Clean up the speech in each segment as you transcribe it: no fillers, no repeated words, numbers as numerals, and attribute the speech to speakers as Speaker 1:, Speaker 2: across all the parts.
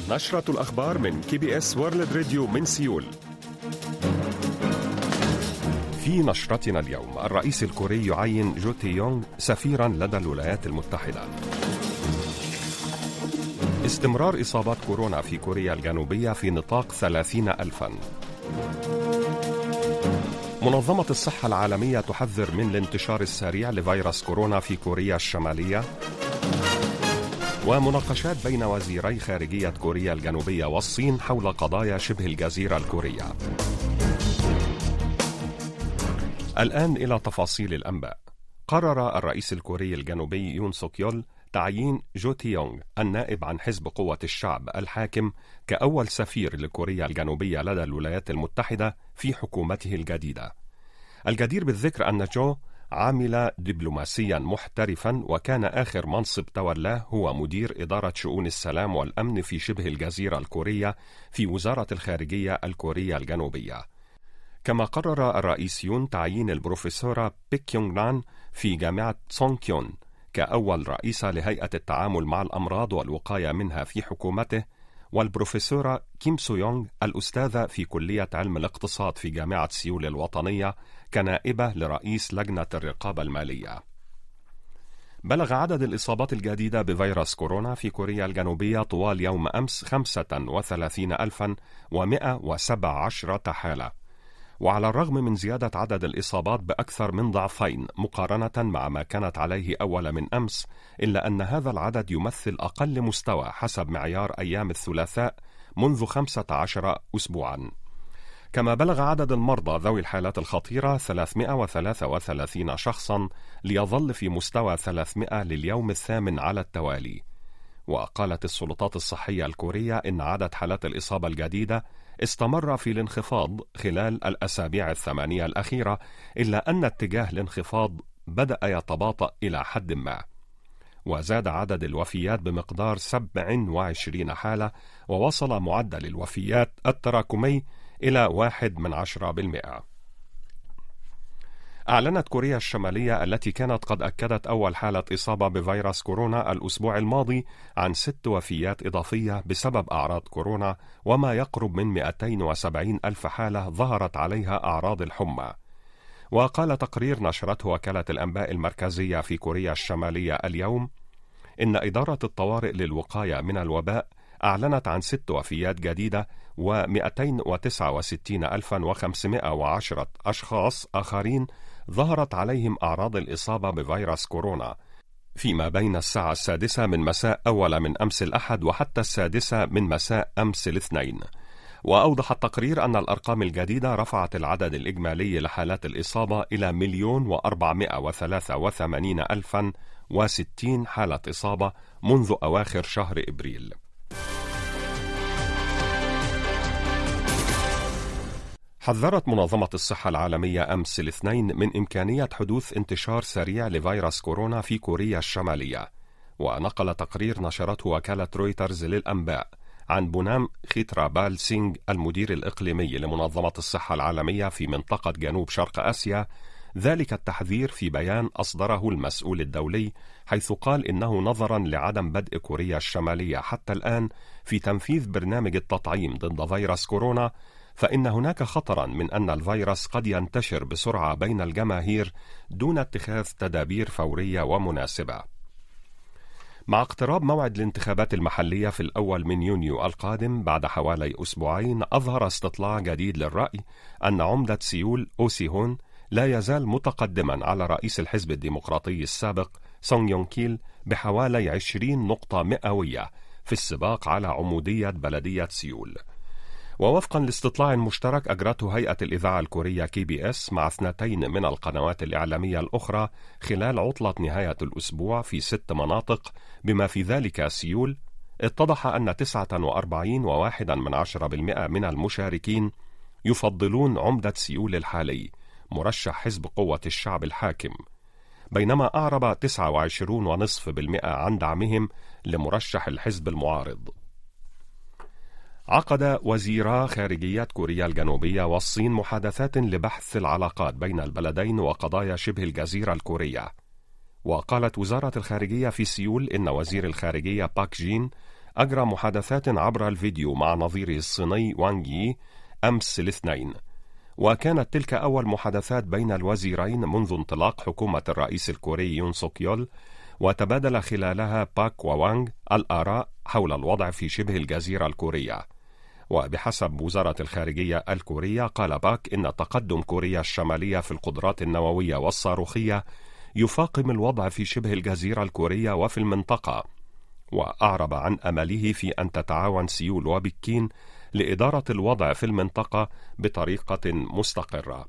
Speaker 1: نشرة الأخبار من KBS World Radio من سيول. في نشرتنا اليوم، الرئيس الكوري يعين جو تي يونغ سفيرا لدى الولايات المتحدة. استمرار إصابات كورونا في كوريا الجنوبية في نطاق 30,000. منظمة الصحة العالمية تحذر من الانتشار السريع لفيروس كورونا في كوريا الشمالية. ومناقشات بين وزيري خارجية كوريا الجنوبية والصين حول قضايا شبه الجزيرة الكورية. الآن إلى تفاصيل الأنباء. قرر الرئيس الكوري الجنوبي يون سوك يول تعيين جو تي يونغ النائب عن حزب قوة الشعب الحاكم كأول سفير لكوريا الجنوبية لدى الولايات المتحدة في حكومته الجديدة. الجدير بالذكر أن جو عامل دبلوماسيا محترفا، وكان آخر منصب تولاه هو مدير إدارة شؤون السلام والأمن في شبه الجزيرة الكورية في وزارة الخارجية الكورية الجنوبية. كما قرر الرئيس يون تعيين البروفيسورة بيك يونغ نان في جامعة سونغ كيون كأول رئيسة لهيئة التعامل مع الأمراض والوقاية منها في حكومته، والبروفيسورة كيم سو يونغ الأستاذة في كلية علم الاقتصاد في جامعة سيول الوطنية كنائبة لرئيس لجنة الرقابة المالية. بلغ عدد الإصابات الجديدة بفيروس كورونا في كوريا الجنوبية طوال يوم أمس 35,117 حالة، وعلى الرغم من زيادة عدد الإصابات بأكثر من ضعفين مقارنة مع ما كانت عليه أول من أمس، إلا أن هذا العدد يمثل أقل مستوى حسب معيار أيام الثلاثاء منذ 15 أسبوعا. كما بلغ عدد المرضى ذوي الحالات الخطيرة 333 شخصا، ليظل في مستوى 300 لليوم الثامن على التوالي. وقالت السلطات الصحية الكورية إن عدد حالات الإصابة الجديدة استمر في الانخفاض خلال الأسابيع 8 الأخيرة، إلا أن اتجاه الانخفاض بدأ يتباطأ إلى حد ما. وزاد عدد الوفيات بمقدار 27 حالة، ووصل معدل الوفيات التراكمي إلى 1%. أعلنت كوريا الشمالية التي كانت قد أكدت أول حالة إصابة بفيروس كورونا الأسبوع الماضي عن 6 وفيات إضافية بسبب أعراض كورونا، وما يقرب من 270 ألف حالة ظهرت عليها أعراض الحمى. وقال تقرير نشرته وكالة الأنباء المركزية في كوريا الشمالية اليوم إن إدارة الطوارئ للوقاية من الوباء أعلنت عن 6 وفيات جديدة و269,510 أشخاص آخرين ظهرت عليهم أعراض الإصابة بفيروس كورونا فيما بين الساعة 6 من مساء أول من أمس الأحد وحتى 6 من مساء أمس الاثنين. وأوضح التقرير أن الأرقام الجديدة رفعت العدد الإجمالي لحالات الإصابة إلى 1,483,060 حالة إصابة منذ أواخر شهر إبريل. حذرت منظمة الصحة العالمية أمس الاثنين من إمكانية حدوث انتشار سريع لفيروس كورونا في كوريا الشمالية. ونقل تقرير نشرته وكالة رويترز للأنباء عن بونام خيترابال سينغ المدير الإقليمي لمنظمة الصحة العالمية في منطقة جنوب شرق آسيا ذلك التحذير في بيان أصدره المسؤول الدولي، حيث قال إنه نظرا لعدم بدء كوريا الشمالية حتى الآن في تنفيذ برنامج التطعيم ضد فيروس كورونا، فإن هناك خطرا من أن الفيروس قد ينتشر بسرعة بين الجماهير دون اتخاذ تدابير فورية ومناسبة. مع اقتراب موعد الانتخابات المحلية في الأول من يونيو القادم بعد حوالي أسبوعين، أظهر استطلاع جديد للرأي أن عمدة سيول أو سي هون لا يزال متقدما على رئيس الحزب الديمقراطي السابق سونغ يونغ كيل بحوالي 20 نقطة مئوية في السباق على عمودية بلدية سيول. ووفقا لاستطلاع مشترك أجرته هيئة الإذاعة الكورية KBS مع 2 من القنوات الإعلامية الأخرى خلال عطلة نهاية الأسبوع في 6 مناطق بما في ذلك سيول، اتضح أن 49.1% من المشاركين يفضلون عمدة سيول الحالي مرشح حزب قوة الشعب الحاكم، بينما أعرب 29.5% عن دعمهم لمرشح الحزب المعارض. عقد وزيرا خارجية كوريا الجنوبية والصين محادثات لبحث العلاقات بين البلدين وقضايا شبه الجزيرة الكورية. وقالت وزارة الخارجية في سيول إن وزير الخارجية باك جين أجرى محادثات عبر الفيديو مع نظيره الصيني وانغ يي أمس الاثنين، وكانت تلك أول محادثات بين الوزيرين منذ انطلاق حكومة الرئيس الكوري يون سوك يول، وتبادل خلالها باك ووانغ الآراء حول الوضع في شبه الجزيرة الكورية. وبحسب وزارة الخارجية الكورية، قال باك إن تقدم كوريا الشمالية في القدرات النووية والصاروخية يفاقم الوضع في شبه الجزيرة الكورية وفي المنطقة، وأعرب عن أمله في أن تتعاون سيول وبكين لإدارة الوضع في المنطقة بطريقة مستقرة.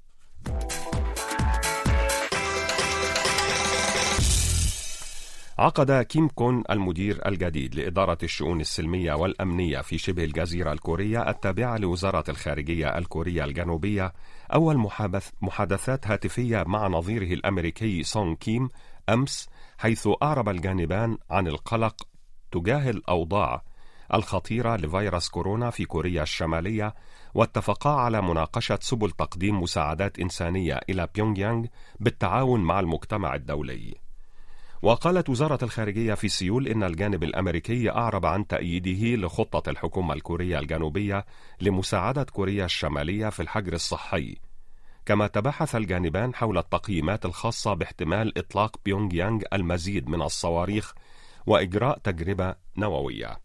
Speaker 1: عقد كيم كون المدير الجديد لإدارة الشؤون السلمية والأمنية في شبه الجزيرة الكورية التابعة لوزارة الخارجية الكورية الجنوبية أول محادثات هاتفية مع نظيره الأمريكي سونغ كيم أمس، حيث أعرب الجانبان عن القلق تجاه الأوضاع الخطيرة لفيروس كورونا في كوريا الشمالية، واتفقا على مناقشة سبل تقديم مساعدات إنسانية إلى بيونغ يانغ بالتعاون مع المجتمع الدولي. وقالت وزارة الخارجية في سيول إن الجانب الأمريكي أعرب عن تأييده لخطة الحكومة الكورية الجنوبية لمساعدة كوريا الشمالية في الحجر الصحي، كما تباحث الجانبان حول التقييمات الخاصة باحتمال إطلاق بيونغ يانغ المزيد من الصواريخ وإجراء تجربة نووية.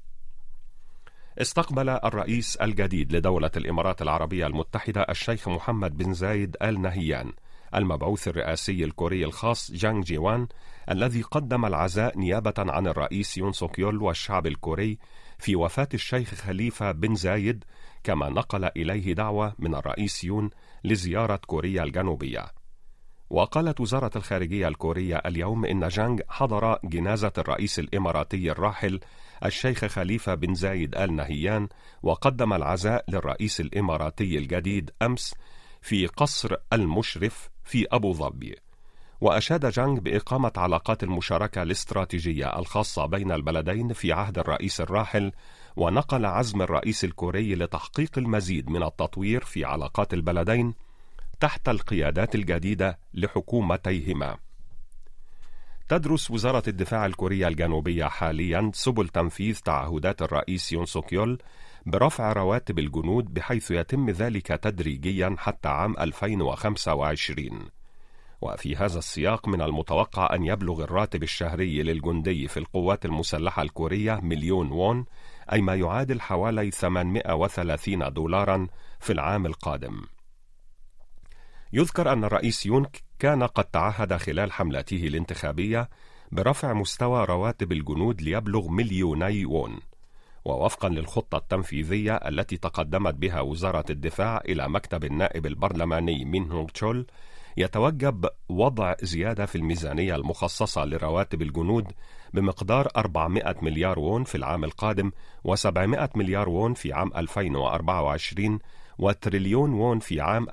Speaker 1: استقبل الرئيس الجديد لدولة الإمارات العربية المتحدة الشيخ محمد بن زايد آل نهيان المبعوث الرئاسي الكوري الخاص جانغ جي وان، الذي قدم العزاء نيابة عن الرئيس يون سوك يول والشعب الكوري في وفاة الشيخ خليفة بن زايد، كما نقل إليه دعوة من الرئيس يون لزيارة كوريا الجنوبية. وقالت وزارة الخارجية الكورية اليوم إن جانغ حضر جنازة الرئيس الإماراتي الراحل الشيخ خليفة بن زايد آل نهيان، وقدم العزاء للرئيس الإماراتي الجديد أمس في قصر المشرف في أبو ظبي. وأشاد جانغ بإقامة علاقات المشاركة الاستراتيجية الخاصة بين البلدين في عهد الرئيس الراحل، ونقل عزم الرئيس الكوري لتحقيق المزيد من التطوير في علاقات البلدين تحت القيادات الجديدة لحكومتيهما. تدرس وزارة الدفاع الكورية الجنوبية حاليا سبل تنفيذ تعهدات الرئيس يون سوك يول برفع رواتب الجنود، بحيث يتم ذلك تدريجيا حتى عام 2025. وفي هذا السياق من المتوقع أن يبلغ الراتب الشهري للجندي في القوات المسلحة الكورية 1,000,000 وون، أي ما يعادل حوالي 830 دولارا في العام القادم. يذكر أن الرئيس يون كان قد تعهد خلال حملته الانتخابية برفع مستوى رواتب الجنود ليبلغ 2,000,000 وون. ووفقا للخطة التنفيذية التي تقدمت بها وزارة الدفاع إلى مكتب النائب البرلماني مين هونغ تشول، يتوجب وضع زيادة في الميزانية المخصصة لرواتب الجنود بمقدار 400 مليار وون في العام القادم، و700 مليار وون في عام 2024، وتريليون وون في عام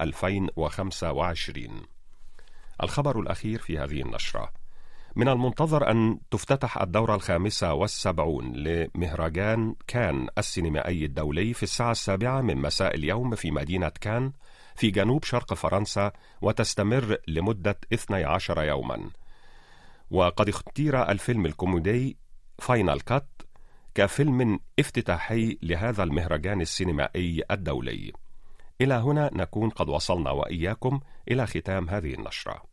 Speaker 1: 2025. الخبر الأخير في هذه النشرة: من المنتظر أن تفتتح الدورة 75 لمهرجان كان السينمائي الدولي في الساعة 7 من مساء اليوم في مدينة كان في جنوب شرق فرنسا، وتستمر لمدة 12 يوما. وقد اختير الفيلم الكوميدي فاينال كات كفيلم افتتاحي لهذا المهرجان السينمائي الدولي. إلى هنا نكون قد وصلنا وإياكم إلى ختام هذه النشرة.